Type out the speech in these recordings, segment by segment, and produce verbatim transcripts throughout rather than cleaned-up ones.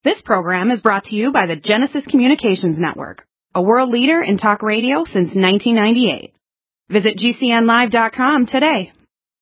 This program is brought to you by the Genesis Communications Network, a world leader in talk radio since nineteen ninety-eight. Visit G C N live dot com today.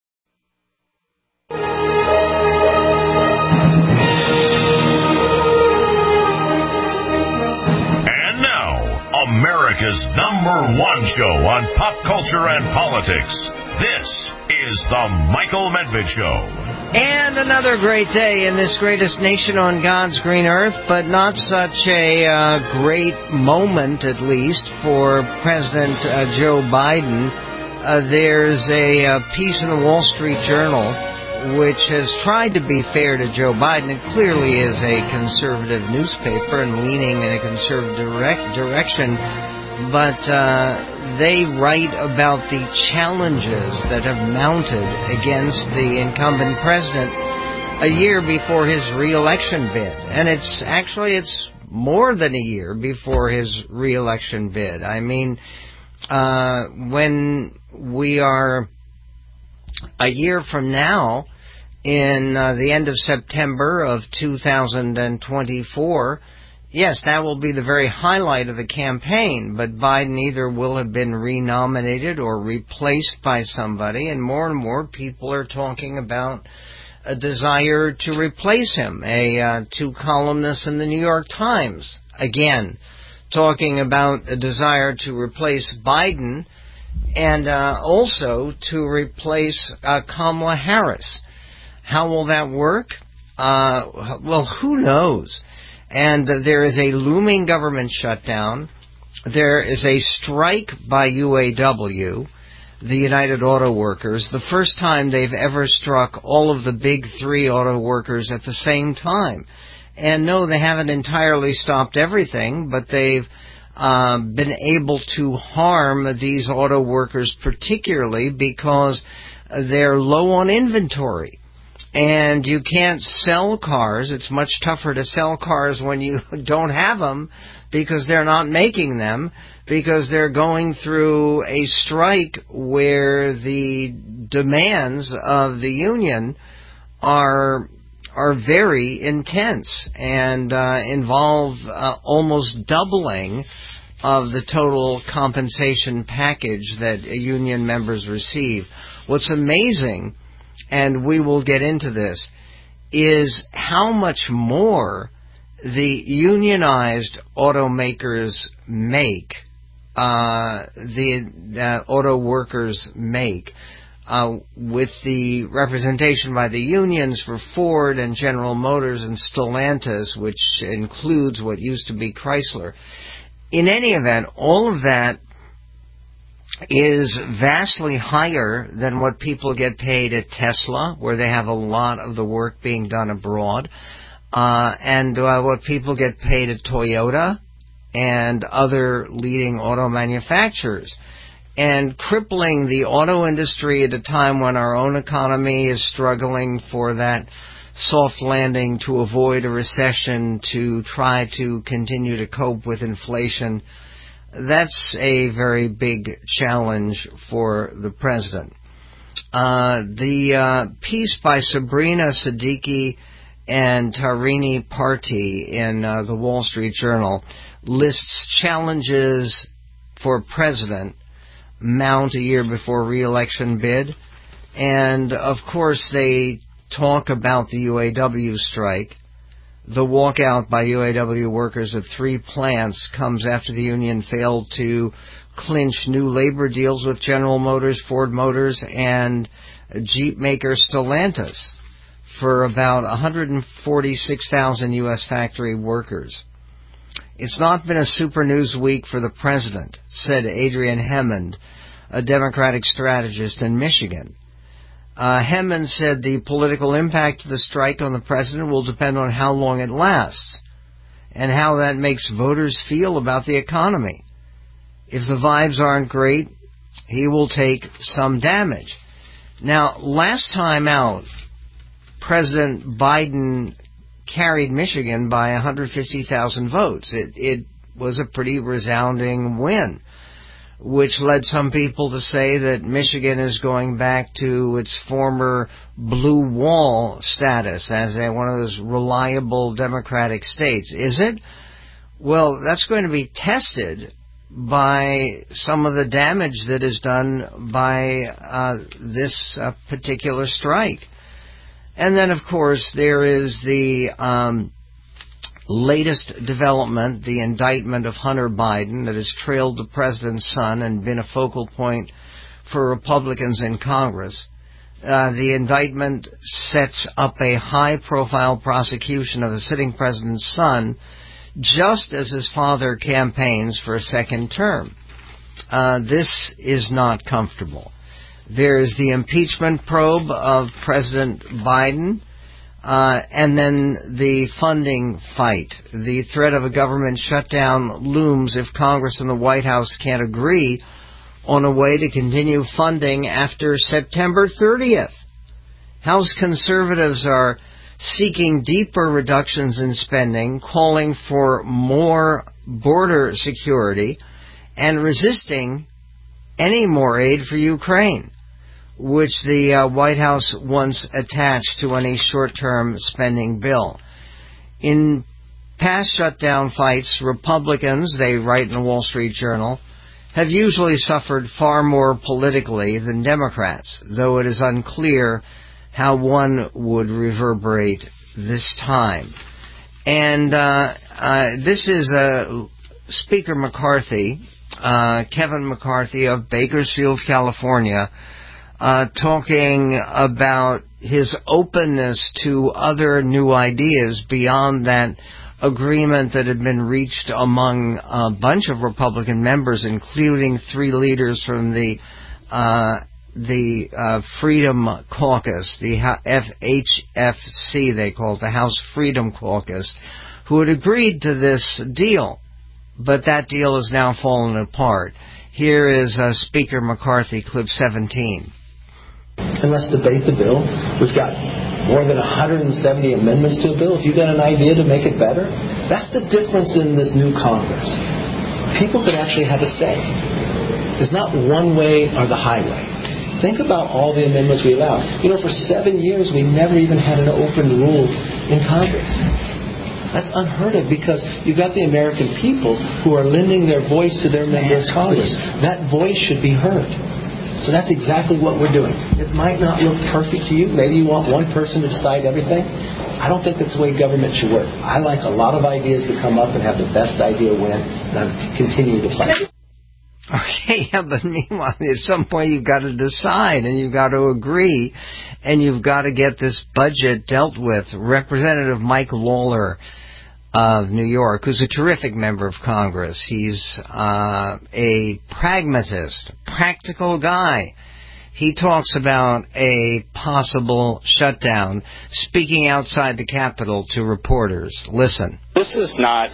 And now, America's number one show on pop culture and politics. This is The Michael Medved Show. And another great day in this greatest nation on God's green earth, but not such a uh, great moment, at least, for President uh, Joe Biden. Uh, there's a uh, piece in the Wall Street Journal which has tried to be fair to Joe Biden. It clearly is a conservative newspaper and leaning in a conservative direct direction, but uh, they write about the challenges that have mounted against the incumbent president a year before his re-election bid. And it's actually, it's more than a year before his re-election bid. I mean, uh, when we are a year from now, in uh, the end of September of two thousand twenty-four, yes, that will be the very highlight of the campaign, but Biden either will have been renominated or replaced by somebody, and more and more people are talking about a desire to replace him. A uh, two columnists in the New York Times, again, talking about a desire to replace Biden and uh, also to replace uh, Kamala Harris. How will that work? Uh, well, who knows? And uh, there is a looming government shutdown. There is a strike by U A W, the United Auto Workers, the first time they've ever struck all of the big three auto workers at the same time. And no, they haven't entirely stopped everything, but they've uh, been able to harm these auto workers particularly because they're low on inventory. And you can't sell cars. It's much tougher to sell cars when you don't have them because they're not making them, because they're going through a strike where the demands of the union are are very intense and uh, involve uh, almost doubling of the total compensation package that union members receive. What's amazing, and we will get into this, is how much more the unionized automakers make, uh, the uh, auto workers make, uh, with the representation by the unions for Ford and General Motors and Stellantis, which includes what used to be Chrysler. In any event, all of that is vastly higher than what people get paid at Tesla, where they have a lot of the work being done abroad, uh, and uh, what people get paid at Toyota and other leading auto manufacturers. And crippling the auto industry at a time when our own economy is struggling for that soft landing to avoid a recession, to try to continue to cope with inflation. That's a very big challenge for the president. Uh, the uh, piece by Sabrina Siddiqui and Tarini Parti in uh, the Wall Street Journal lists challenges for president mount a year before re-election bid. And, of course, they talk about the U A W strike. The walkout by U A W workers at three plants comes after the union failed to clinch new labor deals with General Motors, Ford Motors, and Jeep maker Stellantis for about one hundred forty-six thousand U S factory workers. It's not been a super news week for the president, said Adrian Hammond, a Democratic strategist in Michigan. Uh, Hammond said the political impact of the strike on the president will depend on how long it lasts and how that makes voters feel about the economy. If the vibes aren't great, he will take some damage. Now, last time out, President Biden carried Michigan by one hundred fifty thousand votes. It, it was a pretty resounding win. which led some people to say that Michigan is going back to its former blue wall status as a, one of those reliable democratic states. Is it? Well, that's going to be tested by some of the damage that is done by uh, this uh, particular strike. And then, of course, there is the um, latest development, the indictment of Hunter Biden that has trailed the president's son and been a focal point for Republicans in Congress. Uh, the indictment sets up a high-profile prosecution of the sitting president's son just as his father campaigns for a second term. Uh, this is not comfortable. There is the impeachment probe of President Biden, uh, and then the funding fight. The threat of a government shutdown looms if Congress and the White House can't agree on a way to continue funding after September thirtieth. House conservatives are seeking deeper reductions in spending, calling for more border security, and resisting any more aid for Ukraine, which the uh, White House wants attached to any short-term spending bill. In past shutdown fights, Republicans, they write in the Wall Street Journal, have usually suffered far more politically than Democrats, though it is unclear how one would reverberate this time. And uh, uh, this is uh, Speaker McCarthy, uh, Kevin McCarthy of Bakersfield, California, uh, talking about his openness to other new ideas beyond that agreement that had been reached among a bunch of Republican members, including three leaders from the uh, the uh, Freedom Caucus, the F H F C, they call it, the House Freedom Caucus, who had agreed to this deal. But that deal has now fallen apart. Here is uh, Speaker McCarthy, clip seventeen. And let's debate the bill. We've got more than one hundred seventy amendments to a bill. If you've got an idea to make it better, that's the difference in this new Congress. People could actually have a say. It's not one way or the highway. Think about all the amendments we allowed. You know, for seven years, we never even had an open rule in Congress. That's unheard of because you've got the American people who are lending their voice to their member of Congress. That voice should be heard. So that's exactly what we're doing. It might not look perfect to you. Maybe you want one person to decide everything. I don't think that's the way government should work. I like a lot of ideas to come up and have the best idea win, and I'm continuing to fight. Okay, yeah, but meanwhile, at some point you've got to decide and you've got to agree and you've got to get this budget dealt with. Representative Mike Lawler of New York, who's a terrific member of Congress. He's uh, a pragmatist, practical guy. He talks about a possible shutdown, speaking outside the Capitol to reporters. Listen. This is not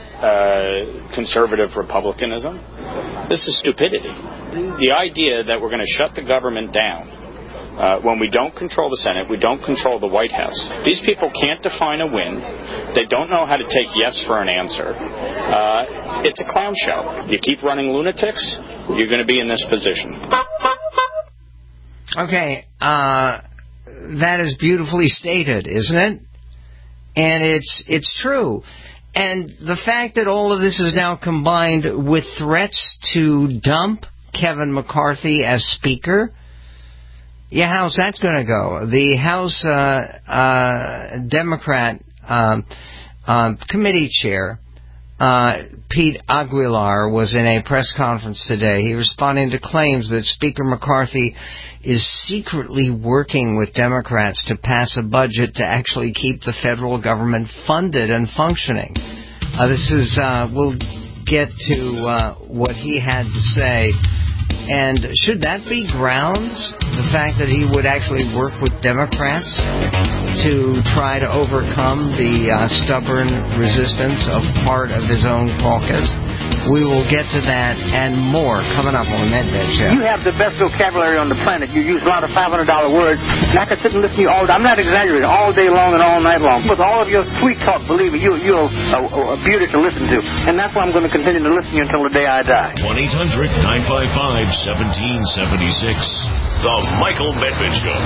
uh, conservative republicanism. This is stupidity. The idea that we're going to shut the government down uh, when we don't control the Senate, we don't control the White House. These people can't define a win. They don't know how to take yes for an answer. Uh, it's a clown show. You keep running lunatics, you're going to be in this position. Okay, uh, that is beautifully stated, isn't it? And it's it's true. And the fact that all of this is now combined with threats to dump Kevin McCarthy as Speaker, yeah, how's that going to go? The House uh, uh, Democrat um, uh, committee chair, uh, Pete Aguilar, was in a press conference today. He responding to claims that Speaker McCarthy is secretly working with Democrats to pass a budget to actually keep the federal government funded and functioning. Uh, this is, uh, we'll get to uh, what he had to say. And should that be grounds, the fact that he would actually work with Democrats to try to overcome the uh, stubborn resistance of part of his own caucus? We will get to that and more coming up on the Medved Show. You have the best vocabulary on the planet. You use a lot of five hundred dollar words, and I could sit and listen to you all day. I'm not exaggerating, all day long and all night long. With all of your sweet talk, believe me, you, you're a, a beauty to listen to. And that's why I'm going to continue to listen to you until the day I die. one eight hundred nine five five one seven seven six. The Michael Medved Show.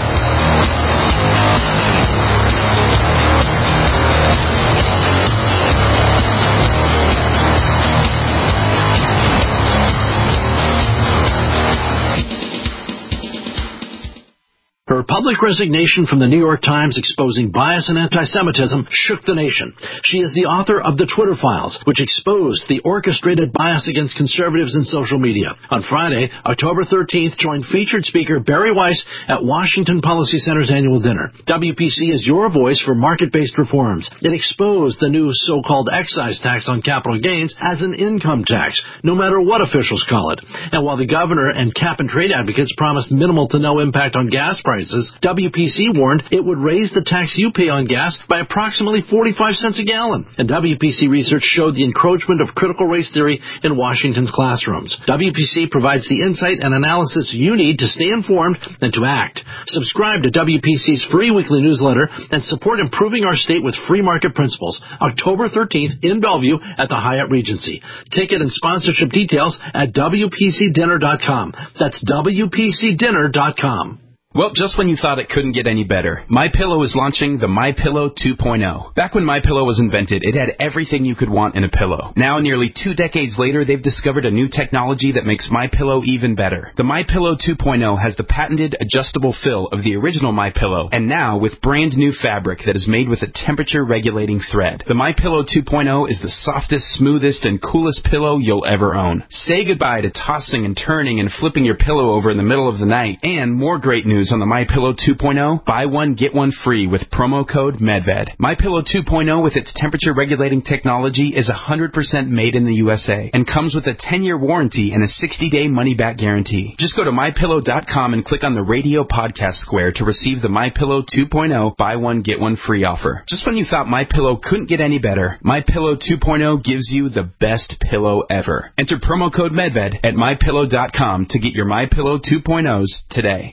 Her public resignation from the New York Times exposing bias and anti-Semitism shook the nation. She is the author of The Twitter Files, which exposed the orchestrated bias against conservatives in social media. On Friday, October thirteenth, joined featured speaker Barry Weiss at Washington Policy Center's annual dinner. W P C is your voice for market-based reforms. It exposed the new so-called excise tax on capital gains as an income tax, no matter what officials call it. And while the governor and cap-and-trade advocates promised minimal to no impact on gas prices, W P C warned it would raise the tax you pay on gas by approximately forty-five cents a gallon. And W P C research showed the encroachment of critical race theory in Washington's classrooms. W P C provides the insight and analysis you need to stay informed and to act. Subscribe to W P C's free weekly newsletter and support improving our state with free market principles. October thirteenth in Bellevue at the Hyatt Regency. Ticket and sponsorship details at W P C dinner dot com. That's W P C dinner dot com. Well, just when you thought it couldn't get any better, MyPillow is launching the MyPillow two point oh. Back when MyPillow was invented, it had everything you could want in a pillow. Now, nearly two decades later, they've discovered a new technology that makes MyPillow even better. The MyPillow two point oh has the patented adjustable fill of the original MyPillow, and now with brand new fabric that is made with a temperature-regulating thread. The MyPillow two point oh is the softest, smoothest, and coolest pillow you'll ever own. Say goodbye to tossing and turning and flipping your pillow over in the middle of the night. And more great news on the MyPillow two point oh, buy one, get one free with promo code MEDVED. MyPillow two point oh with its temperature-regulating technology is one hundred percent made in the U S A and comes with a ten-year warranty and a sixty-day money-back guarantee. Just go to My Pillow dot com and click on the radio podcast square to receive the MyPillow two point oh buy one, get one free offer. Just when you thought MyPillow couldn't get any better, MyPillow two point oh gives you the best pillow ever. Enter promo code MEDVED at My Pillow dot com to get your MyPillow two point ohs today.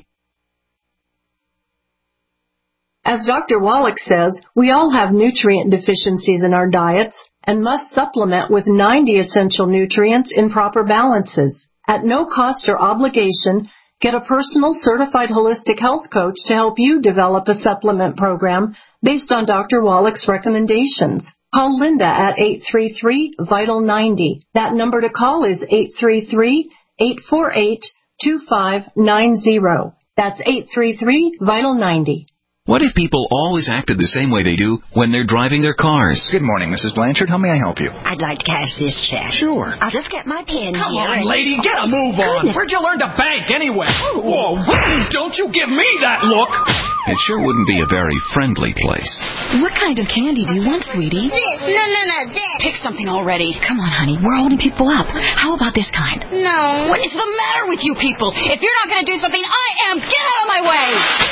As Doctor Wallach says, we all have nutrient deficiencies in our diets and must supplement with ninety essential nutrients in proper balances. At no cost or obligation, get a personal certified holistic health coach to help you develop a supplement program based on Doctor Wallach's recommendations. Call Linda at eight three three, vital ninety. That number to call is eight three three, eight four eight, two five nine zero. That's eight three three, vital ninety. What if people always acted the same way they do when they're driving their cars? Good morning, Missus Blanchard. How may I help you? I'd like to cash this check. Sure. I'll just get my pen Come here. on, lady, get a move on. Goodness. Where'd you learn to bank anyway? Whoa, don't you give me that look. It sure wouldn't be a very friendly place. What kind of candy do you want, sweetie? This. No, no, no, this. Pick something already. Come on, honey. We're holding people up. How about this kind? No. What is the matter with you people? If you're not going to do something, I am. Get out of my way.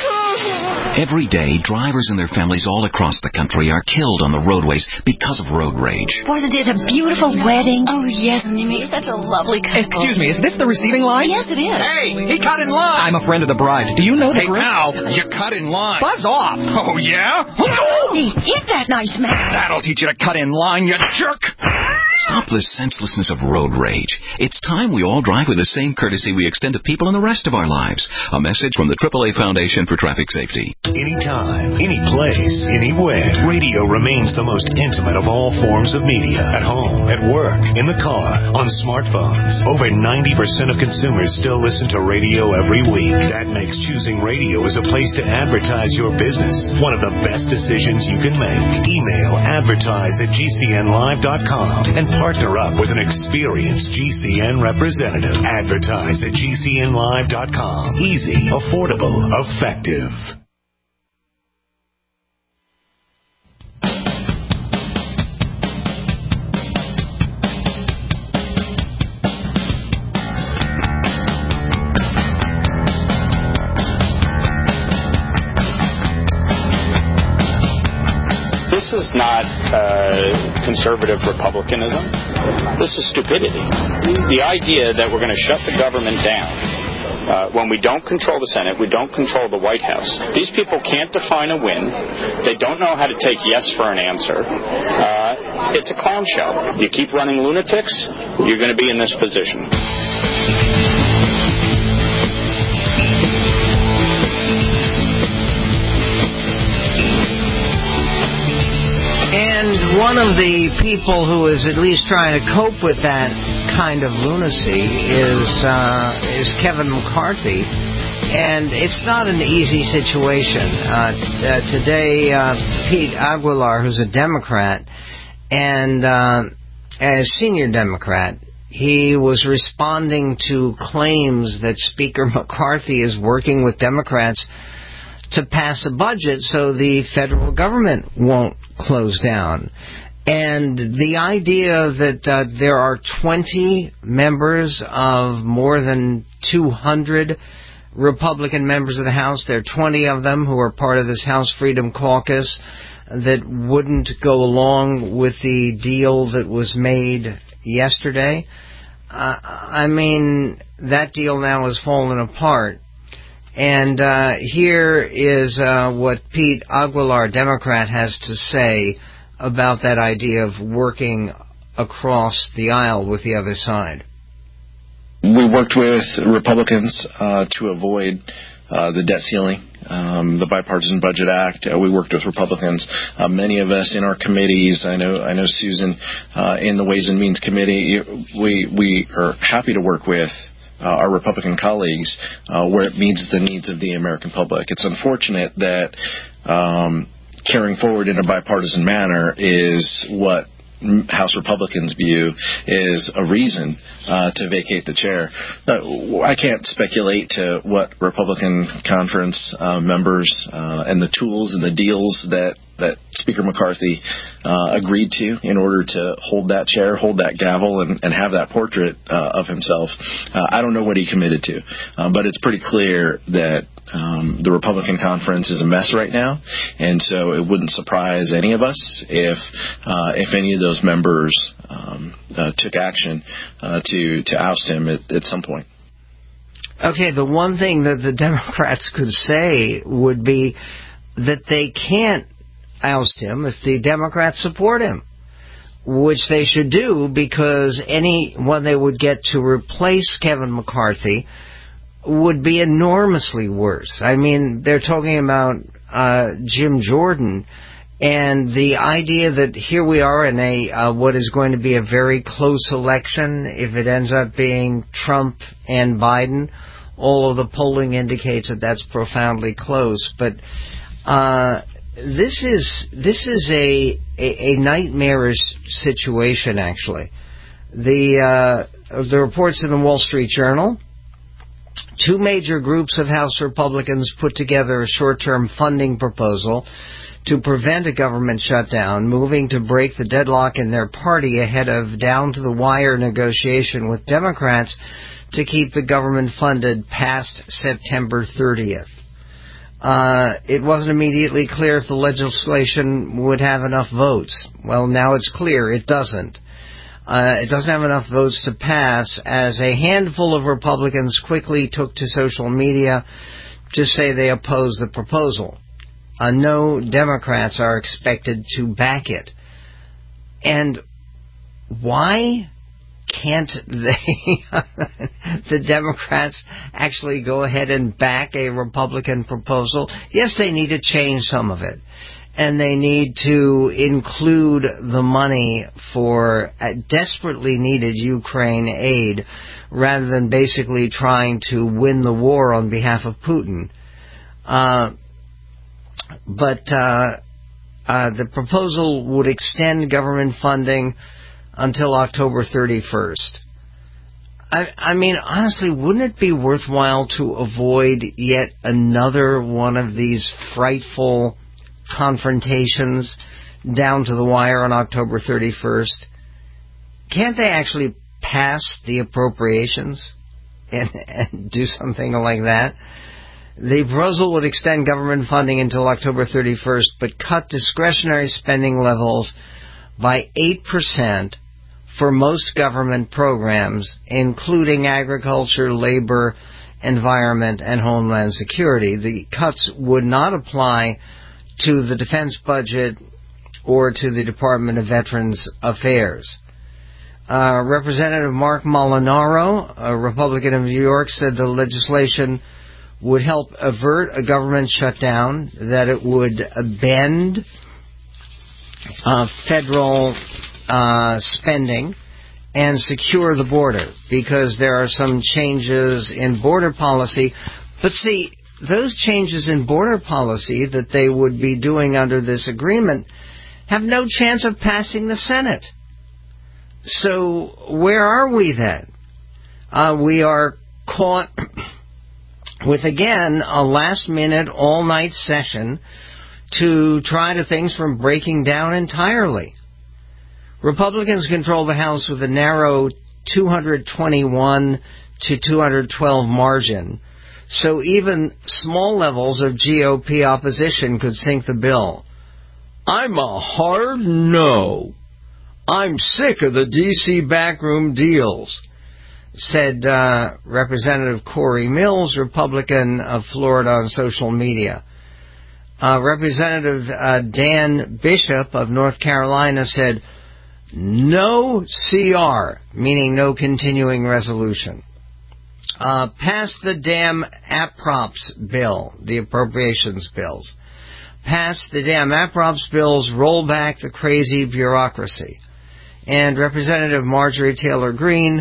Every day, drivers and their families all across the country are killed on the roadways because of road rage. Wasn't it a beautiful wedding? Oh, yes, and they made such a lovely couple. Excuse me, is this the receiving line? Yes, it is. Hey, he cut in line. I'm a friend of the bride. Do you know the Hey, group? Oh, pal, you cut in line. Buzz off. Oh, yeah? Hey, hit that nice man. That'll teach you to cut in line, you jerk. Stop the senselessness of road rage. It's time we all drive with the same courtesy we extend to people in the rest of our lives. A message from the triple A Foundation for Traffic Safety. Anytime, any place, anywhere, radio remains the most intimate of all forms of media. At home, at work, in the car, on smartphones. Over ninety percent of consumers still listen to radio every week. That makes choosing radio as a place to advertise your business one of the best decisions you can make. Email advertise at G C N live dot com and partner up with an experienced G C N representative. Advertise at G C N live dot com. Easy, affordable, effective. This is not uh, conservative republicanism. This is stupidity. The idea that we're going to shut the government down Uh, when we don't control the Senate, we don't control the White House. These people can't define a win. They don't know how to take yes for an answer. Uh, it's a clown show. You keep running lunatics, you're going to be in this position. And one of the people who is at least trying to cope with that kind of lunacy is uh, is Kevin McCarthy, and it's not an easy situation. Uh, uh, today, uh, Pete Aguilar, who's a Democrat and uh, a senior Democrat, he was responding to claims that Speaker McCarthy is working with Democrats to pass a budget so the federal government won't close down. And the idea that uh, there are twenty members of more than two hundred Republican members of the House, there are twenty of them who are part of this House Freedom Caucus that wouldn't go along with the deal that was made yesterday. Uh, I mean, that deal now has fallen apart. And uh, here is uh, what Pete Aguilar, Democrat, has to say about that idea of working across the aisle with the other side. We worked with Republicans uh, to avoid uh, the debt ceiling, um, the Bipartisan Budget Act. Uh, we worked with Republicans. Uh, many of us in our committees, I know, I know Susan, uh, in the Ways and Means Committee, we we are happy to work with Uh, our Republican colleagues uh, where it meets the needs of the American public. It's unfortunate that um, carrying forward in a bipartisan manner is what House Republicans view is a reason uh, to vacate the chair. Uh, I can't speculate to what Republican conference uh, members uh, and the tools and the deals that that Speaker McCarthy uh, agreed to in order to hold that chair, hold that gavel, and, and have that portrait uh, of himself. Uh, I don't know what he committed to, uh, but it's pretty clear that um, the Republican conference is a mess right now, and so it wouldn't surprise any of us if uh, if any of those members um, uh, took action uh, to to oust him at, at some point. Okay, the one thing that the Democrats could say would be that they can't oust him if the Democrats support him, which they should do, because anyone they would get to replace Kevin McCarthy would be enormously worse. I mean, they're talking about uh, Jim Jordan, and the idea that here we are in a uh, what is going to be a very close election. If it ends up being Trump and Biden, all of the polling indicates that that's profoundly close. But uh, This is this is a, a, a nightmarish situation, actually. The uh, the reports in the Wall Street Journal, two major groups of House Republicans put together a short-term funding proposal to prevent a government shutdown, moving to break the deadlock in their party ahead of down-to-the-wire negotiation with Democrats to keep the government funded past September thirtieth. Uh, it wasn't immediately clear if the legislation would have enough votes. Well, now it's clear it doesn't. Uh, it doesn't have enough votes to pass, as a handful of Republicans quickly took to social media to say they oppose the proposal. Uh, no Democrats are expected to back it. And why can't they, the Democrats, actually go ahead and back a Republican proposal? Yes, they need to change some of it. And they need to include the money for desperately needed Ukraine aid, rather than basically trying to win the war on behalf of Putin. Uh, but uh, uh, the proposal would extend government funding until October thirty-first. I, I mean, honestly, wouldn't it be worthwhile to avoid yet another one of these frightful confrontations down to the wire on October thirty-first? Can't they actually pass the appropriations and, and do something like that? The proposal would extend government funding until October thirty-first, but cut discretionary spending levels by eight percent for most government programs, including agriculture, labor, environment, and homeland security. The cuts would not apply to the defense budget or to the Department of Veterans Affairs. Uh, Representative Mark Molinaro, a Republican of New York, said the legislation would help avert a government shutdown, that it would bend uh, federal uh, spending and secure the border, because there are some changes in border policy. But see, those changes in border policy that they would be doing under this agreement have no chance of passing the Senate. So where are we then? Uh, we are caught with, again, a last-minute, all-night session to try to things from breaking down entirely. Republicans control the House with a narrow two hundred twenty-one to two hundred twelve margin, so even small levels of G O P opposition could sink the bill. I'm a hard no. I'm sick of the D C backroom deals, said uh, Representative Corey Mills, Republican of Florida, on social media. Uh, Representative uh, Dan Bishop of North Carolina said, no C R, meaning no continuing resolution. Uh, pass the damn APROPS bill, the appropriations bills. Pass the damn APROPS bills, roll back the crazy bureaucracy. And Representative Marjorie Taylor Greene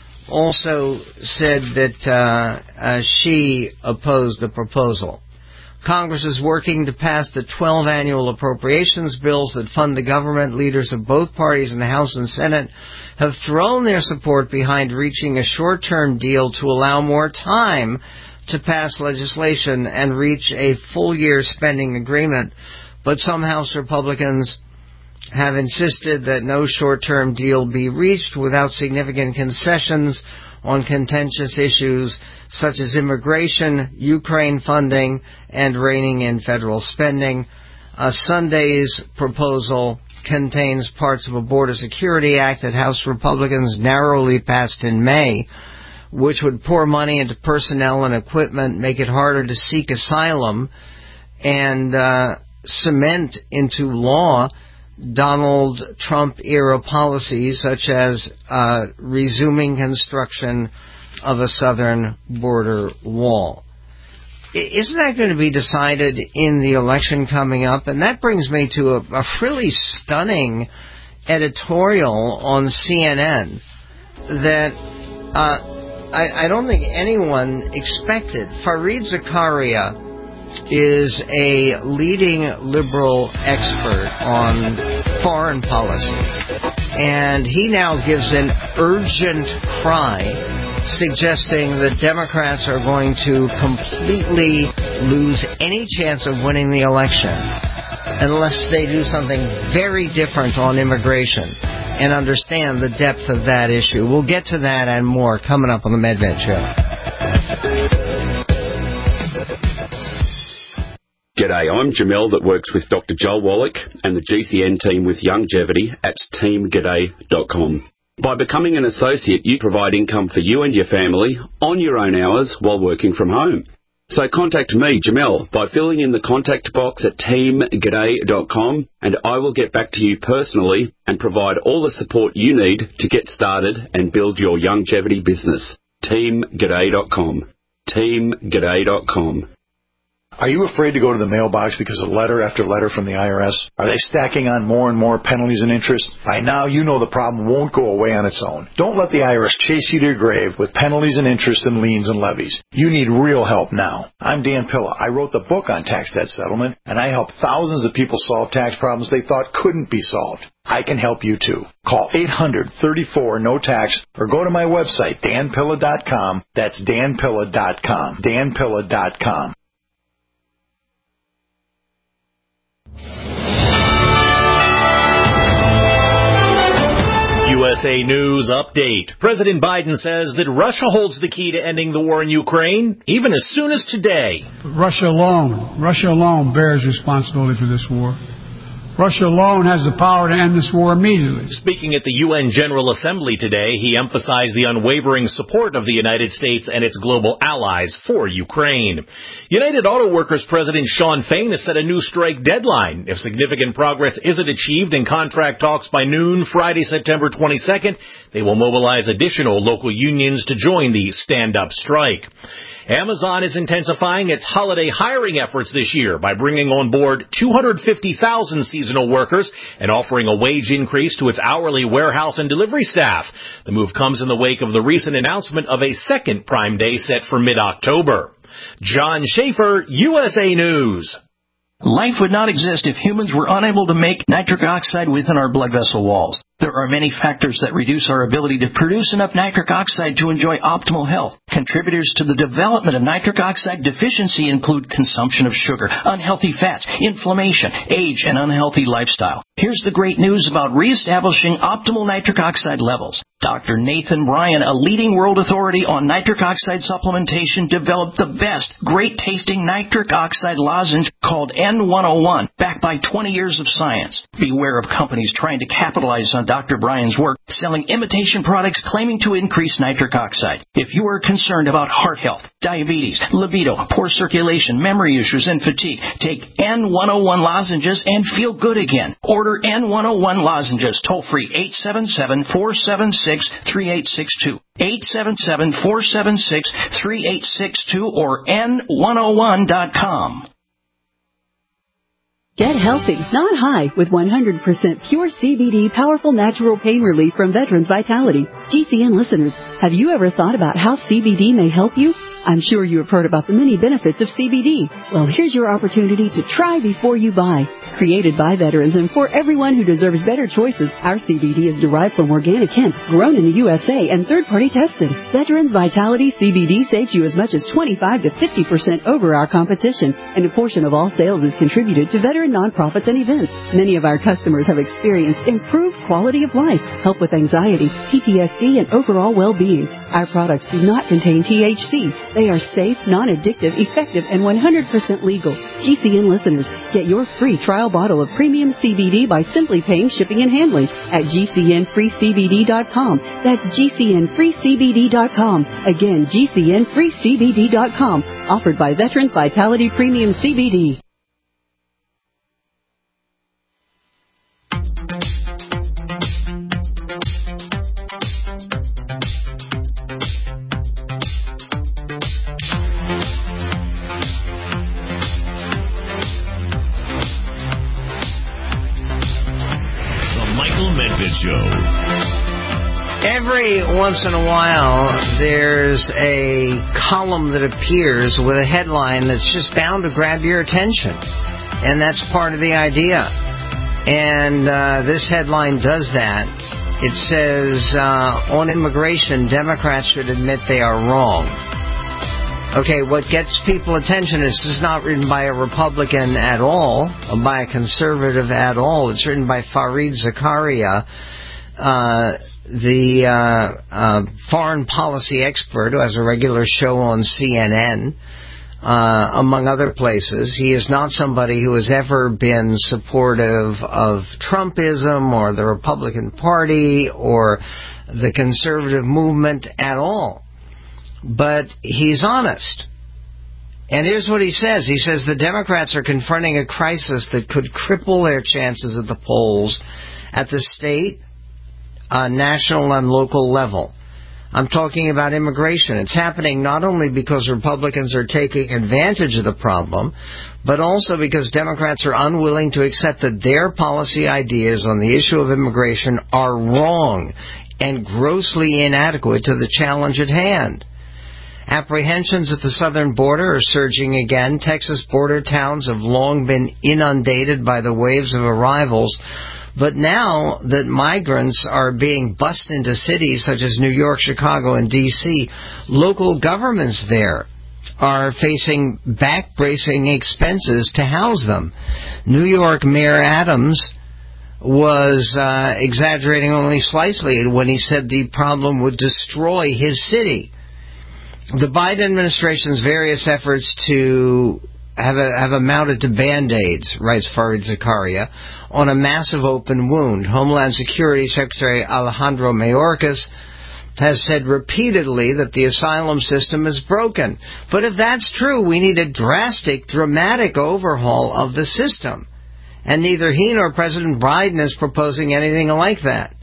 also said that uh, uh, she opposed the proposal. Congress is working to pass the twelve annual appropriations bills that fund the government. Leaders of both parties in the House and Senate have thrown their support behind reaching a short-term deal to allow more time to pass legislation and reach a full-year spending agreement. But some House Republicans have insisted that no short-term deal be reached without significant concessions on contentious issues such as immigration, Ukraine funding, and reining in federal spending. Uh, Sunday's proposal contains parts of a Border Security Act that House Republicans narrowly passed in May, which would pour money into personnel and equipment, make it harder to seek asylum, and uh, cement into law Donald Trump-era policies such as uh, resuming construction of a southern border wall. Isn't that going to be decided in the election coming up? And that brings me to a, a really stunning editorial on C N N that uh, I, I don't think anyone expected. Fareed Zakaria is a leading liberal expert on foreign policy, and he now gives an urgent cry suggesting that Democrats are going to completely lose any chance of winning the election unless they do something very different on immigration and understand the depth of that issue. We'll get to that and more coming up on the MedVed Show. G'day, I'm Jamel that works with Doctor Joel Wallach and the G C N team with Longevity at team g'day dot com. By becoming an associate, you provide income for you and your family on your own hours while working from home. So contact me, Jamel, by filling in the contact box at team g'day dot com, and I will get back to you personally and provide all the support you need to get started and build your longevity business. team g'day dot com. team g'day dot com. Are you afraid to go to the mailbox because of letter after letter from the I R S? Are they stacking on more and more penalties and interest? By now, you know the problem won't go away on its own. Don't let the I R S chase you to your grave with penalties and interest and liens and levies. You need real help now. I'm Dan Pilla. I wrote the book on tax debt settlement, and I help thousands of people solve tax problems they thought couldn't be solved. I can help you too. Call eight hundred, thirty-four, no tax or go to my website, dan pilla dot com. That's dan pilla dot com. dan pilla dot com. U S A News Update. President Biden says that Russia holds the key to ending the war in Ukraine, even as soon as today. Russia alone, Russia alone bears responsibility for this war. Russia alone has the power to end this war immediately. Speaking at the U N General Assembly today, he emphasized the unwavering support of the United States and its global allies for Ukraine. United Auto Workers President Shawn Fain has set a new strike deadline. If significant progress isn't achieved in contract talks by noon Friday, September twenty-second, they will mobilize additional local unions to join the stand-up strike. Amazon is intensifying its holiday hiring efforts this year by bringing on board two hundred fifty thousand seasonal workers and offering a wage increase to its hourly warehouse and delivery staff. The move comes in the wake of the recent announcement of a second Prime Day set for mid-October. John Schaefer, U S A News. Life would not exist if humans were unable to make nitric oxide within our blood vessel walls. There are many factors that reduce our ability to produce enough nitric oxide to enjoy optimal health. Contributors to the development of nitric oxide deficiency include consumption of sugar, unhealthy fats, inflammation, age, and unhealthy lifestyle. Here's the great news about reestablishing optimal nitric oxide levels. Doctor Nathan Bryan, a leading world authority on nitric oxide supplementation, developed the best, great-tasting nitric oxide lozenge called N one oh one, backed by twenty years of science. Beware of companies trying to capitalize on Doctor Bryan's work, selling imitation products claiming to increase nitric oxide. If you are concerned about heart health, diabetes, libido, poor circulation, memory issues, and fatigue, take N one oh one lozenges and feel good again. Order N one oh one lozenges toll-free eight seven seven, four seven six, three eight six two. eight seven seven, four seven six, three eight six two or N one oh one dot com. Get healthy, not high, with one hundred percent pure C B D powerful natural pain relief from Veterans Vitality. G C N listeners, have you ever thought about how C B D may help you? I'm sure you have heard about the many benefits of C B D. Well, here's your opportunity to try before you buy. Created by veterans and for everyone who deserves better choices, our C B D is derived from organic hemp, grown in the U S A and third-party tested. Veterans Vitality C B D saves you as much as twenty-five to fifty percent over our competition, and a portion of all sales is contributed to veteran nonprofits and events. Many of our customers have experienced improved quality of life, help with anxiety, P T S D, and overall well-being. Our products do not contain T H C. They are safe, non-addictive, effective, and one hundred percent legal. G C N listeners, get your free trial bottle of premium C B D by simply paying shipping and handling at G C N free C B D dot com. That's G C N free C B D dot com. Again, G C N free C B D dot com. Offered by Veterans Vitality Premium C B D. Every once in a while, there's a column that appears with a headline that's just bound to grab your attention. And that's part of the idea. And uh, this headline does that. It says, uh, on immigration, Democrats should admit they are wrong. Okay, what gets people attention is this is not written by a Republican at all, or by a conservative at all. It's written by Fareed Zakaria, uh, the uh, uh, foreign policy expert who has a regular show on C N N, uh, among other places. He is not somebody who has ever been supportive of Trumpism or the Republican Party or the conservative movement at all. But he's honest. And here's what he says. He says the Democrats are confronting a crisis that could cripple their chances at the polls at the state, uh, national, and local level. I'm talking about immigration. It's happening not only because Republicans are taking advantage of the problem, but also because Democrats are unwilling to accept that their policy ideas on the issue of immigration are wrong and grossly inadequate to the challenge at hand. Apprehensions at the southern border are surging again. Texas border towns have long been inundated by the waves of arrivals. But now that migrants are being bussed into cities such as New York, Chicago, and D C, local governments there are facing back-bracing expenses to house them. New York Mayor Adams was uh, exaggerating only slightly when he said the problem would destroy his city. The Biden administration's various efforts to have, a, have amounted to Band-Aids, writes Fareed Zakaria, on a massive open wound. Homeland Security Secretary Alejandro Mayorkas has said repeatedly that the asylum system is broken. But if that's true, we need a drastic, dramatic overhaul of the system. And neither he nor President Biden is proposing anything like that.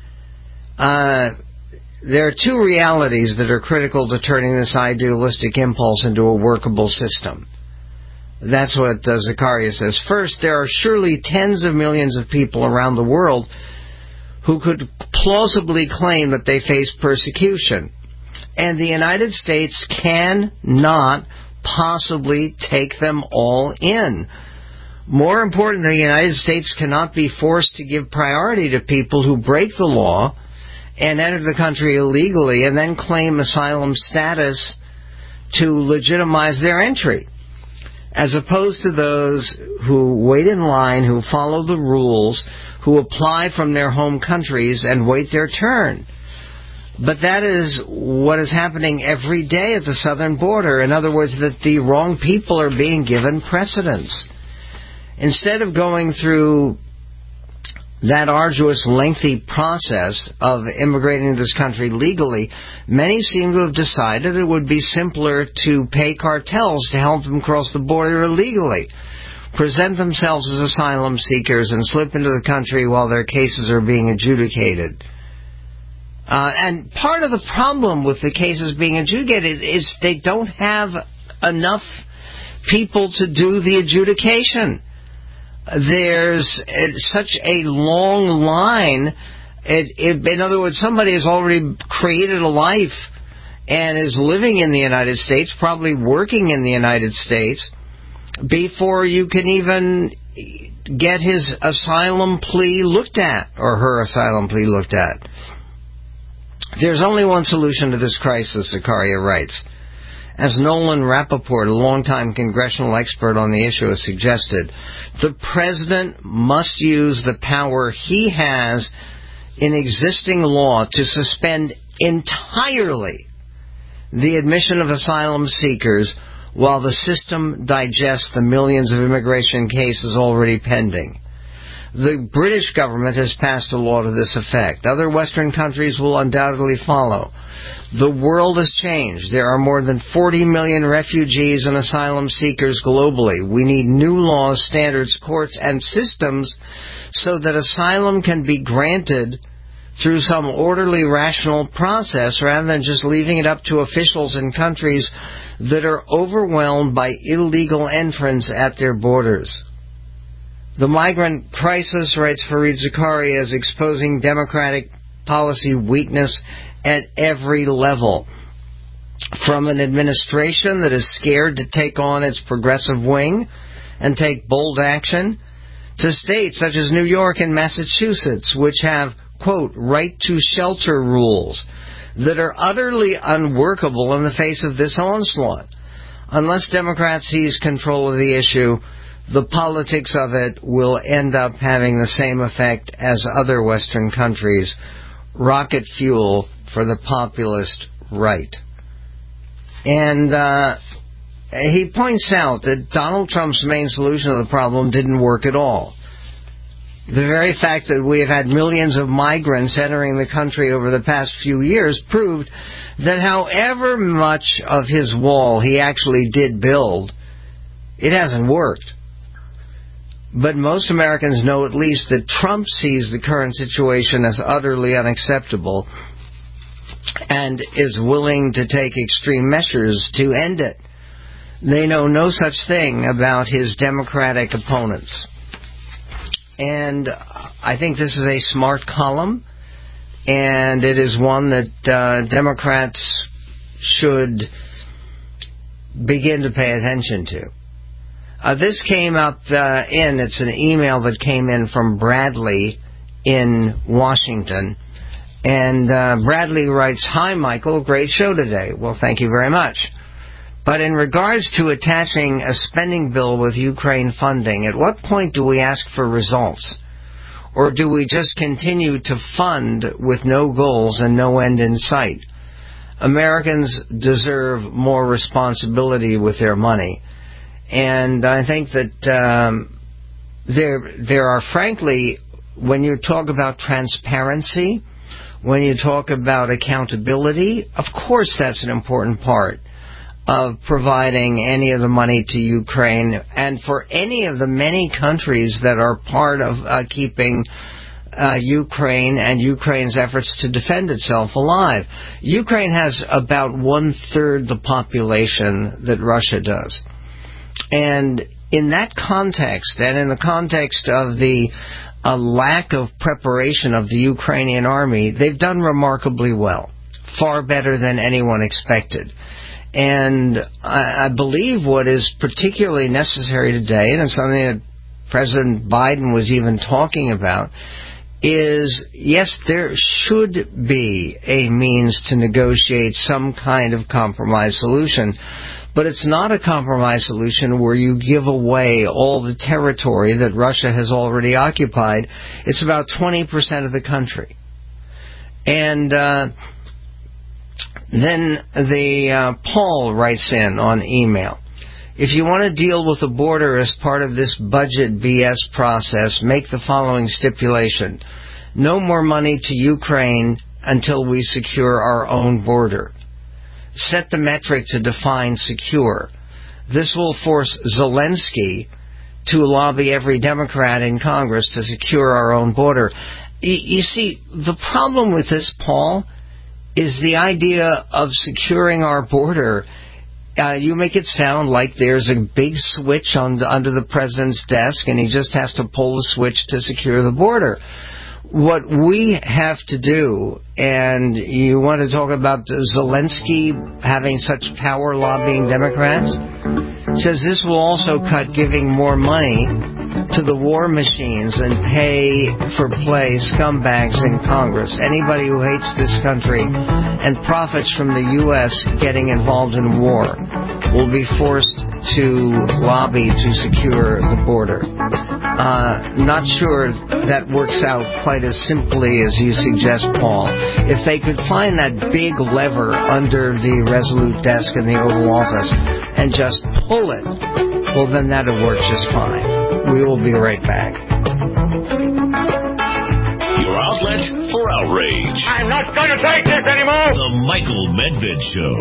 Uh, there are two realities that are critical to turning this idealistic impulse into a workable system. That's what uh, Zakaria says. First, there are surely tens of millions of people around the world who could plausibly claim that they face persecution. And the United States cannot possibly take them all in. More important, the United States cannot be forced to give priority to people who break the law and enter the country illegally and then claim asylum status to legitimize their entry, as opposed to those who wait in line, who follow the rules, who apply from their home countries and wait their turn. But that is what is happening every day at the southern border. In other words, that the wrong people are being given precedence. Instead of going through that arduous, lengthy process of immigrating to this country legally, many seem to have decided it would be simpler to pay cartels to help them cross the border illegally, present themselves as asylum seekers, and slip into the country while their cases are being adjudicated. Uh, and part of the problem with the cases being adjudicated is they don't have enough people to do the adjudication. There's such a long line. It, it, in other words, somebody has already created a life and is living in the United States, probably working in the United States, before you can even get his asylum plea looked at, or her asylum plea looked at. There's only one solution to this crisis, Zakaria writes. As Nolan Rappaport, a longtime congressional expert on the issue, has suggested, the president must use the power he has in existing law to suspend entirely the admission of asylum seekers while the system digests the millions of immigration cases already pending. The British government has passed a law to this effect. Other Western countries will undoubtedly follow. The world has changed. There are more than forty million refugees and asylum seekers globally. We need new laws, standards, courts, and systems so that asylum can be granted through some orderly, rational process rather than just leaving it up to officials in countries that are overwhelmed by illegal entrants at their borders. The migrant crisis, writes Fareed Zakaria, is exposing democratic policy weakness at every level. From an administration that is scared to take on its progressive wing and take bold action, to states such as New York and Massachusetts, which have, quote, right to shelter rules that are utterly unworkable in the face of this onslaught. Unless Democrats seize control of the issue, the politics of it will end up having the same effect as other Western countries, rocket fuel for the populist right. And uh, he points out that Donald Trump's main solution to the problem didn't work at all. The very fact that we have had millions of migrants entering the country over the past few years proved that however much of his wall he actually did build, it hasn't worked. But most Americans know at least that Trump sees the current situation as utterly unacceptable and is willing to take extreme measures to end it. They know no such thing about his Democratic opponents. And I think this is a smart column, and it is one that uh, Democrats should begin to pay attention to. Uh, this came up uh, in, it's an email that came in from Bradley in Washington. And uh, Bradley writes, "Hi, Michael, great show today." Well, thank you very much. But in regards to attaching a spending bill with Ukraine funding, at what point do we ask for results? Or do we just continue to fund with no goals and no end in sight? Americans deserve more responsibility with their money. And I think that um, there there are, frankly, when you talk about transparency, when you talk about accountability, of course that's an important part of providing any of the money to Ukraine and for any of the many countries that are part of uh, keeping uh, Ukraine and Ukraine's efforts to defend itself alive. Ukraine has about one-third the population that Russia does. And in that context, and in the context of the uh, lack of preparation of the Ukrainian army, they've done remarkably well, far better than anyone expected. And I, I believe what is particularly necessary today, and it's something that President Biden was even talking about, is, yes, there should be a means to negotiate some kind of compromise solution, but it's not a compromise solution where you give away all the territory that Russia has already occupied. It's about twenty percent of the country. And uh, then the uh, Paul writes in on email, if you want to deal with the border as part of this budget B S process, make the following stipulation. No more money to Ukraine until we secure our own border. Set the metric to define secure. This will force Zelensky to lobby every Democrat in Congress to secure our own border. Y- you see, the problem with this, Paul, is the idea of securing our border. Uh, you make it sound like there's a big switch on the, under the president's desk and he just has to pull the switch to secure the border. What we have to do, and you want to talk about Zelensky having such power lobbying Democrats, says this will also cut giving more money to the war machines and pay for play scumbags in Congress. Anybody who hates this country and profits from the U S getting involved in war will be forced to lobby to secure the border. Uh, not sure that works out quite as simply as you suggest, Paul. If they could find that big lever under the Resolute desk in the Oval Office and just pull it, well, then that would work just fine. We will be right back. Your outlet for outrage. I'm not going to take this anymore. The Michael Medved Show.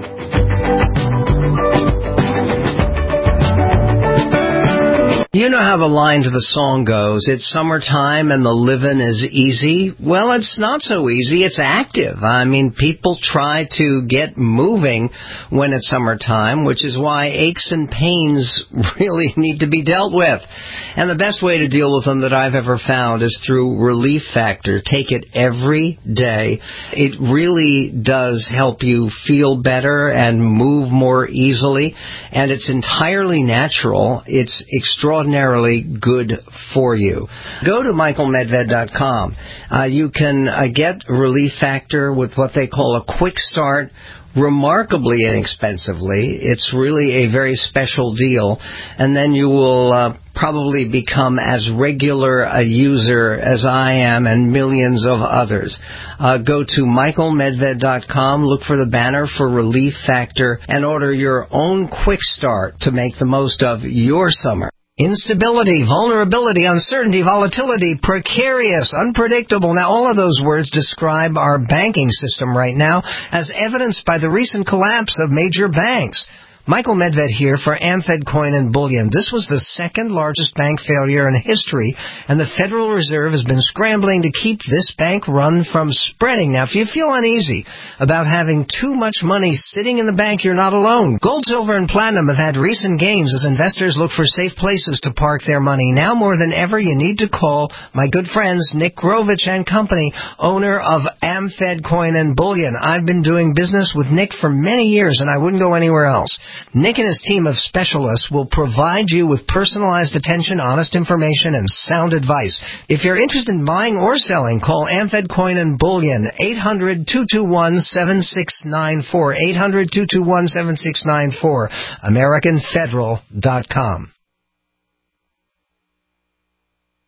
You know how the line to the song goes, it's summertime and the living is easy. Well, it's not so easy, it's active. I mean, people try to get moving when it's summertime, which is why aches and pains really need to be dealt with. And the best way to deal with them that I've ever found is through Relief Factor. Take it every day. It really does help you feel better and move more easily. And it's entirely natural. It's extraordinary. Extraordinarily good for you. Go to michael medved dot com. Uh, you can uh, get Relief Factor with what they call a quick start, remarkably inexpensively. It's really a very special deal. And then you will uh, probably become as regular a user as I am and millions of others. Uh, go to michael medved dot com, look for the banner for Relief Factor, and order your own quick start to make the most of your summer. Instability, vulnerability, uncertainty, volatility, precarious, unpredictable. Now, all of those words describe our banking system right now, as evidenced by the recent collapse of major banks. Michael Medved here for AmFed Coin and Bullion. This was the second largest bank failure in history, and the Federal Reserve has been scrambling to keep this bank run from spreading. Now, if you feel uneasy about having too much money sitting in the bank, you're not alone. Gold, silver, and platinum have had recent gains as investors look for safe places to park their money. Now more than ever, you need to call my good friends Nick Grovich and Company, owner of AmFed Coin and Bullion. I've been doing business with Nick for many years, and I wouldn't go anywhere else. Nick and his team of specialists will provide you with personalized attention, honest information, and sound advice. If you're interested in buying or selling, call AmFed Coin and Bullion, eight hundred, two two one, seven six nine four, eight hundred, two two one, seven six nine four, american federal dot com.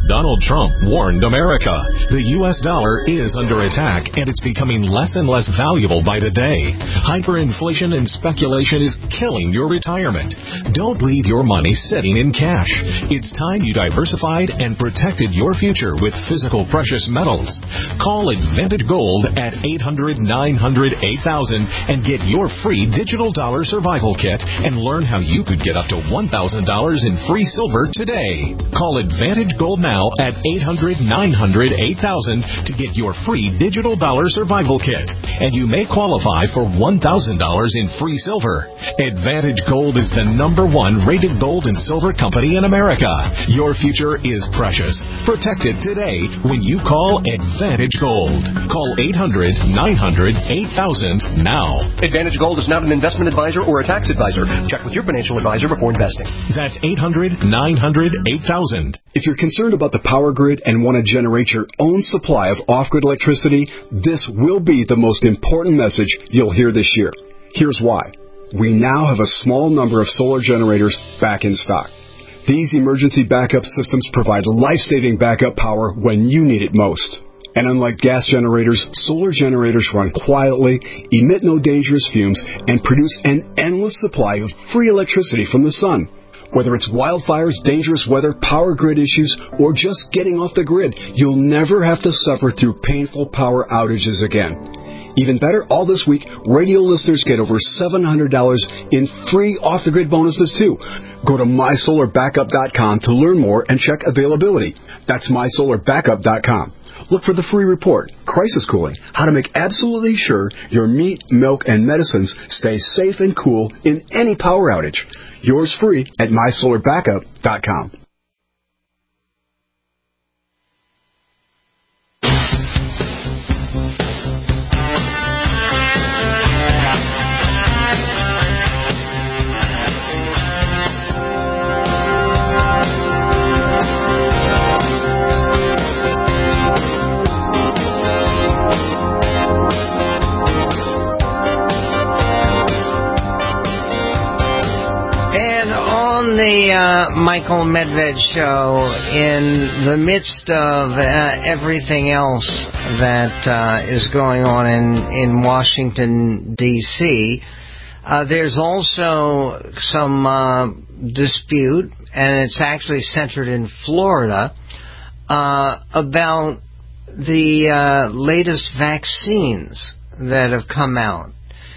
Donald Trump warned America. The U S dollar is under attack, and it's becoming less and less valuable by the day. Hyperinflation and speculation is killing your retirement. Don't leave your money sitting in cash. It's time you diversified and protected your future with physical precious metals. Call Advantage Gold at eight hundred, nine hundred, eight thousand and get your free digital dollar survival kit and learn how you could get up to one thousand dollars in free silver today. Call Advantage Gold now at eight hundred, nine hundred, eight thousand to get your free digital dollar survival kit, and you may qualify for one thousand dollars in free silver. Advantage Gold is the number one rated gold and silver company in America. Your future is precious. Protect it today when you call Advantage Gold. Call eight hundred, nine hundred, eight thousand now. Advantage Gold is not an investment advisor or a tax advisor. Check with your financial advisor before investing. That's eight hundred, nine hundred, eight thousand. If you're concerned about the power grid and want to generate your own supply of off-grid electricity, this will be the most important message you'll hear this year. Here's why. We now have a small number of solar generators back in stock. These emergency backup systems provide life-saving backup power when you need it most. And unlike gas generators, solar generators run quietly, emit no dangerous fumes, and produce an endless supply of free electricity from the sun. Whether it's wildfires, dangerous weather, power grid issues, or just getting off the grid, you'll never have to suffer through painful power outages again. Even better, all this week, radio listeners get over seven hundred dollars in free off-the-grid bonuses, too. Go to my solar backup dot com to learn more and check availability. That's my solar backup dot com. Look for the free report, Crisis Cooling, how to make absolutely sure your meat, milk, and medicines stay safe and cool in any power outage. Yours free at my solar backup dot com. The uh, Michael Medved Show, in the midst of uh, everything else that uh, is going on in, in Washington, D C, uh, there's also some uh, dispute, and it's actually centered in Florida, uh, about the uh, latest vaccines that have come out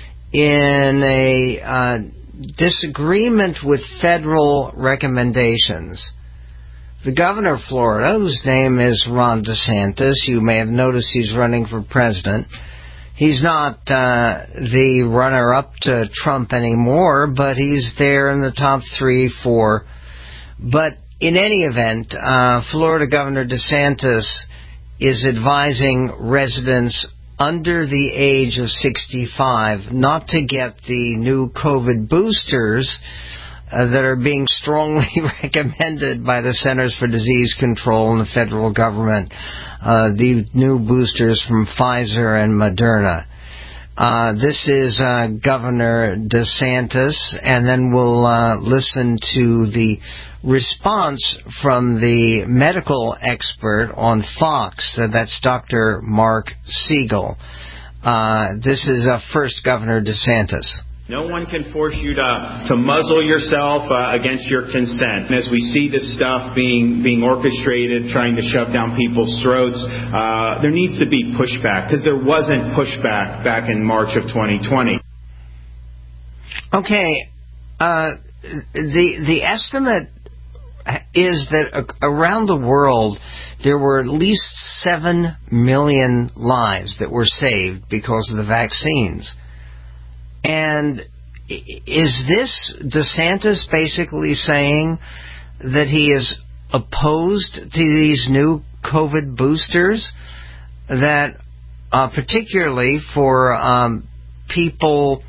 in a uh, disagreement with federal recommendations. The governor of Florida, whose name is Ron DeSantis, you may have noticed he's running for president. He's not uh, the runner-up to Trump anymore, but he's there in the top three, four. But in any event, uh, Florida Governor DeSantis is advising residents under the age of sixty-five not to get the new COVID boosters uh, that are being strongly recommended by the Centers for Disease Control and the federal government, uh, the new boosters from Pfizer and Moderna. Uh, this is uh, Governor DeSantis, and then we'll uh, listen to the response from the medical expert on Fox. Uh, that's Doctor Mark Siegel. Uh, this is uh, first Governor DeSantis. No one can force you to, to muzzle yourself uh, against your consent. And as we see this stuff being being orchestrated, trying to shove down people's throats, uh, there needs to be pushback, because there wasn't pushback back in March of twenty twenty. Okay. Uh, the the estimate is that around the world there were at least seven million lives that were saved because of the vaccines. And is this DeSantis basically saying that he is opposed to these new COVID boosters, that uh, particularly for um, people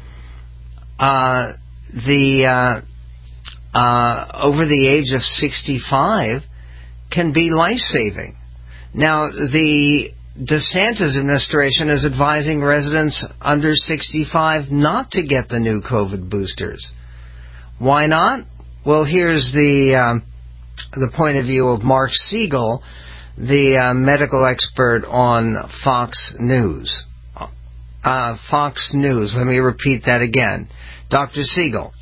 uh, the uh, uh, over the age of sixty-five can be life-saving? Now, the DeSantis administration is advising residents under sixty-five not to get the new COVID boosters. Why not? Well, here's the um, the point of view of Mark Siegel, the uh, medical expert on Fox News. Uh, Fox News. Let me repeat that again. Doctor Siegel.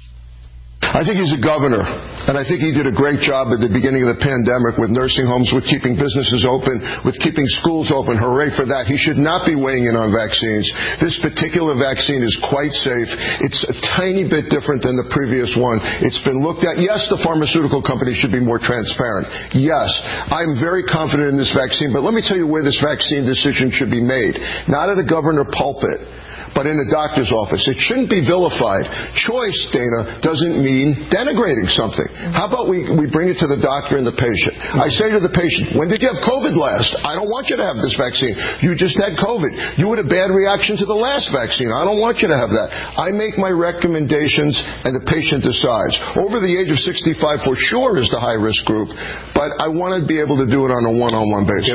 I think he's a governor, and I think he did a great job at the beginning of the pandemic with nursing homes, with keeping businesses open, with keeping schools open. Hooray for that. He should not be weighing in on vaccines. This particular vaccine is quite safe. It's a tiny bit different than the previous one. It's been looked at. Yes, the pharmaceutical companies should be more transparent. Yes, I'm very confident in this vaccine, but let me tell you where this vaccine decision should be made. Not at a governor pulpit, but in a doctor's office. It shouldn't be vilified. Choice, Dana, doesn't mean denigrating something. How about we, we bring it to the doctor and the patient? I say to the patient, when did you have COVID last? I don't want you to have this vaccine. You just had COVID. You had a bad reaction to the last vaccine. I don't want you to have that. I make my recommendations and the patient decides. Over the age of sixty-five for sure is the high-risk group, but I want to be able to do it on a one-on-one basis.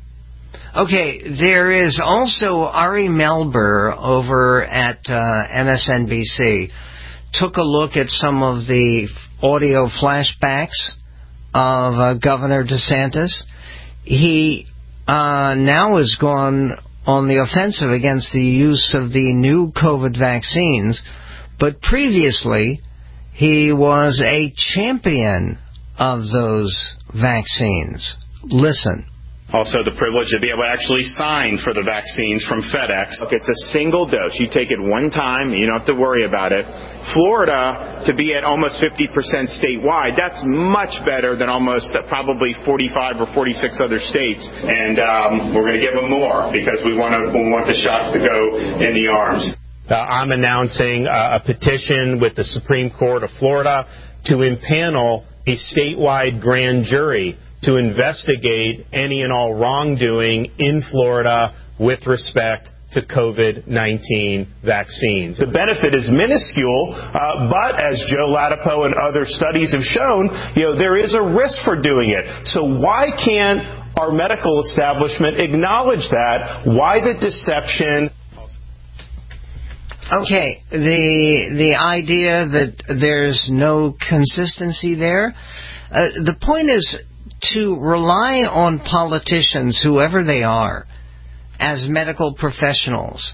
Okay, there is also Ari Melber over at uh, M S N B C took a look at some of the audio flashbacks of uh, Governor DeSantis. He uh, now has gone on the offensive against the use of the new COVID vaccines, but previously he was a champion of those vaccines. Listen. Also the privilege to be able to actually sign for the vaccines from FedEx. Look, it's a single dose. You take it one time, you don't have to worry about it. Florida, to be at almost fifty percent statewide, that's much better than almost uh, probably forty-five or forty-six other states. And um, we're going to give them more because we want to we want the shots to go in the arms. Uh, I'm announcing uh, a petition with the Supreme Court of Florida to impanel a statewide grand jury to investigate any and all wrongdoing in Florida with respect to COVID nineteen vaccines. The benefit is minuscule, uh, but as Joe Latipo and other studies have shown, you know, there is a risk for doing it. So why can't our medical establishment acknowledge that? Why the deception? Okay, the the idea that there's no consistency there. Uh, the point is to rely on politicians, whoever they are, as medical professionals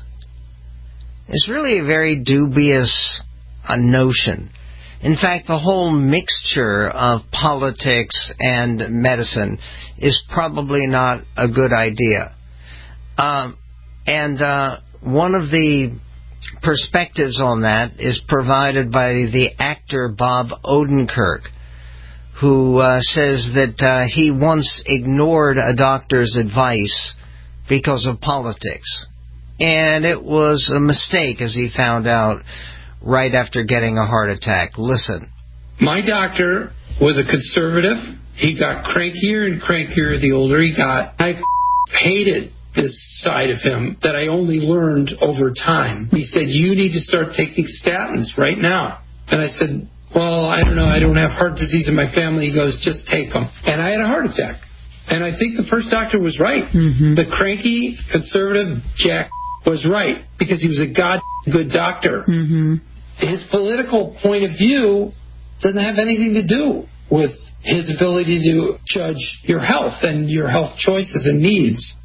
is really a very dubious uh, notion. In fact, the whole mixture of politics and medicine is probably not a good idea. Um, and uh, one of the perspectives on that is provided by the actor Bob Odenkirk, who uh, says that uh, he once ignored a doctor's advice because of politics. And it was a mistake, as he found out right after getting a heart attack. Listen. My doctor was a conservative. He got crankier and crankier the older he got. I hated this side of him that I only learned over time. He said, you need to start taking statins right now. And I said, well, I don't know, I don't have heart disease in my family. He goes, just take them. And I had a heart attack. And I think the first doctor was right. Mm-hmm. The cranky, conservative Jack was right, because he was a god good doctor. Mm-hmm. His political point of view doesn't have anything to do with his ability to judge your health and your health choices and needs.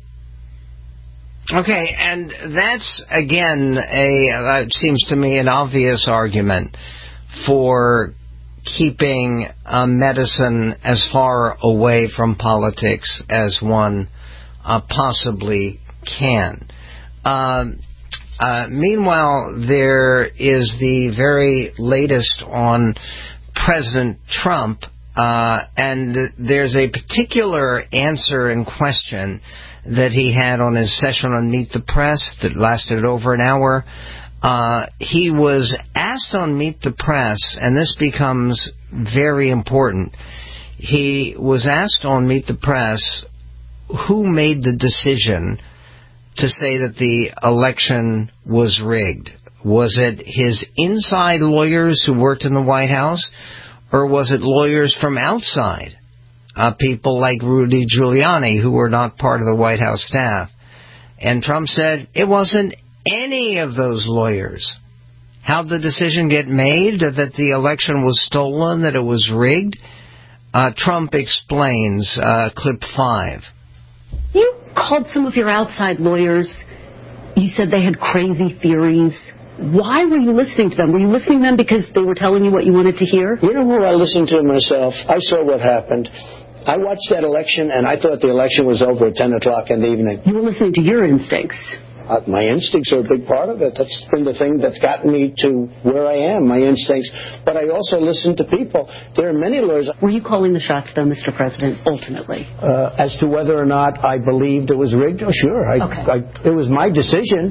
Okay, and that's, again, a uh, it seems to me an obvious argument for keeping uh, medicine as far away from politics as one uh, possibly can. Uh, uh, meanwhile, there is the very latest on President Trump, uh, and there's a particular answer and question that he had on his session on Meet the Press that lasted over an hour. Uh, he was asked on Meet the Press, and this becomes very important. He was asked on Meet the Press who made the decision to say that the election was rigged. Was it his inside lawyers who worked in the White House, or was it lawyers from outside, uh, people like Rudy Giuliani, who were not part of the White House staff? And Trump said it wasn't any of those lawyers. How'd the decision get made that the election was stolen, that it was rigged? Uh, Trump explains, uh, clip five. You called some of your outside lawyers. You said they had crazy theories. Why were you listening to them? Were you listening to them because they were telling you what you wanted to hear? You know who I listened to myself? I saw what happened. I watched that election, and I thought the election was over at ten o'clock in the evening. You were listening to your instincts. Uh, my instincts are a big part of it. That's been the thing that's gotten me to where I am, my instincts. But I also listen to people. There are many lawyers. Were you calling the shots, though, Mister President, ultimately? Uh, as to whether or not I believed it was rigged? Oh, sure. I, okay. I, it was my decision.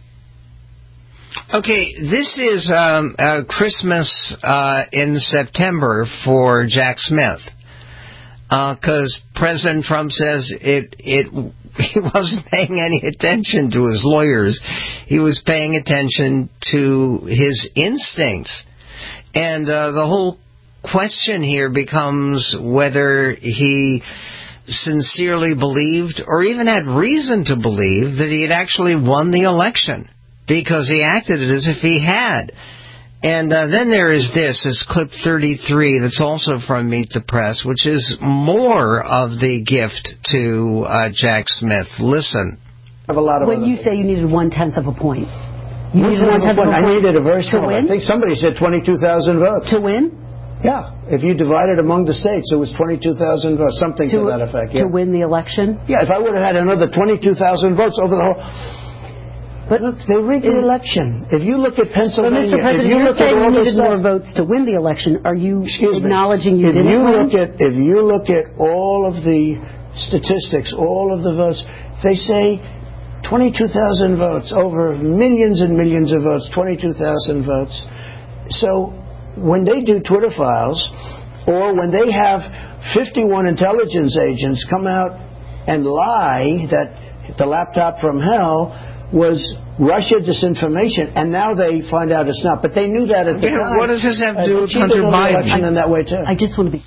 Okay, this is um, uh, Christmas uh, in September for Jack Smith. Because uh, President Trump says it, it, he wasn't paying any attention to his lawyers. He was paying attention to his instincts. And uh, the whole question here becomes whether he sincerely believed or even had reason to believe that he had actually won the election, because he acted as if he had. And uh, then there is this, is clip thirty-three, that's also from Meet the Press, which is more of the gift to uh, Jack Smith. Listen. I have a lot of when you things. say you needed one-tenth of a point. You one needed one-tenth of a point. I needed a very small. To win? I think somebody said twenty-two thousand votes. To win? Yeah. If you divide it among the states, it was twenty-two thousand votes, something to, to that effect. Yeah. To win the election? Yeah, if I would have had another twenty-two thousand votes over the whole... But look, they rigged the election. If you look at Pennsylvania, but Mister President, if you you're look saying at all you the needed stuff, more votes to win the election. Are you Excuse acknowledging me. you if didn't you win? look at If you look at all of the statistics, all of the votes, they say twenty-two thousand votes, over millions and millions of votes, twenty-two thousand votes. So when they do Twitter files, or when they have fifty-one intelligence agents come out and lie that the laptop from hell was Russia disinformation, and now they find out it's not. But they knew that at the yeah, time. What does this have to do uh, with Hunter Biden? In that way too. I just want to be...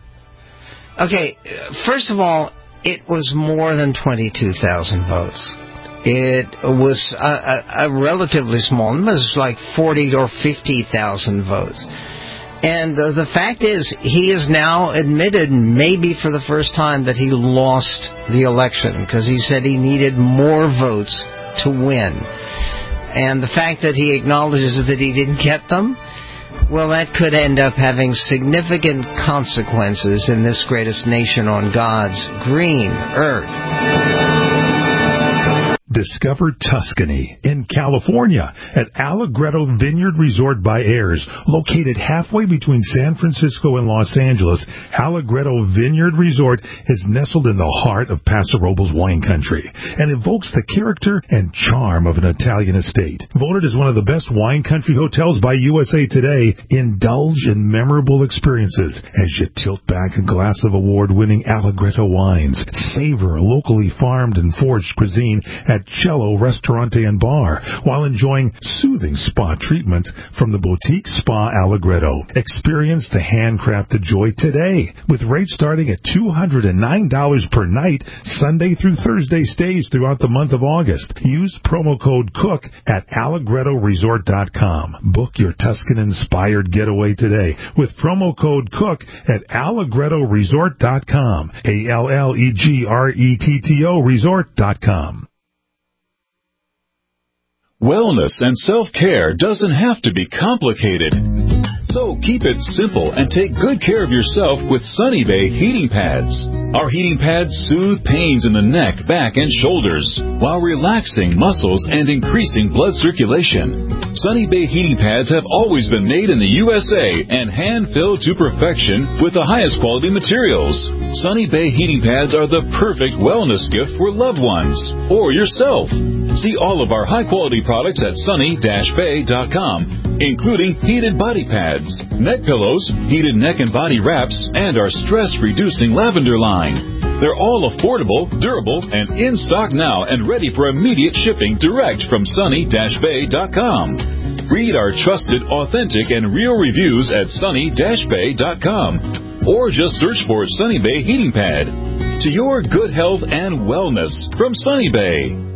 Okay, first of all, it was more than twenty-two thousand votes. It was a, a, a relatively small, it was like forty or fifty thousand votes. And uh, the fact is, he has now admitted, maybe for the first time, that he lost the election, because he said he needed more votes to win. And the fact that he acknowledges that he didn't get them, well, that could end up having significant consequences in this greatest nation on God's green earth. Discover Tuscany in California at Allegretto Vineyard Resort by Ayers. Located halfway between San Francisco and Los Angeles, Allegretto Vineyard Resort is nestled in the heart of Paso Robles wine country and evokes the character and charm of an Italian estate. Voted as one of the best wine country hotels by U S A Today, indulge in memorable experiences as you tilt back a glass of award-winning Allegretto wines. Savor locally farmed and foraged cuisine at Cello Restaurante and Bar, while enjoying soothing spa treatments from the boutique Spa Allegretto. Experience the handcrafted joy today, with rates starting at two hundred nine dollars per night, Sunday through Thursday stays throughout the month of August. Use promo code COOK at Allegretto Resort dot com. Book your Tuscan-inspired getaway today with promo code COOK at Allegretto Resort dot com. A L L E G R E T T O Resort dot com. Wellness and self-care doesn't have to be complicated. So keep it simple and take good care of yourself with Sunny Bay heating pads. Our heating pads soothe pains in the neck, back, and shoulders while relaxing muscles and increasing blood circulation. Sunny Bay heating pads have always been made in the U S A and hand-filled to perfection with the highest quality materials. Sunny Bay heating pads are the perfect wellness gift for loved ones or yourself. See all of our high-quality products at sunny dash bay dot com, including heated body pads, neck pillows, heated neck and body wraps, and our stress-reducing lavender line. They're all affordable, durable, and in stock now and ready for immediate shipping direct from sunny dash bay dot com. Read our trusted, authentic, and real reviews at sunny dash bay dot com, or just search for Sunny Bay Heating Pad. To your good health and wellness from Sunny Bay.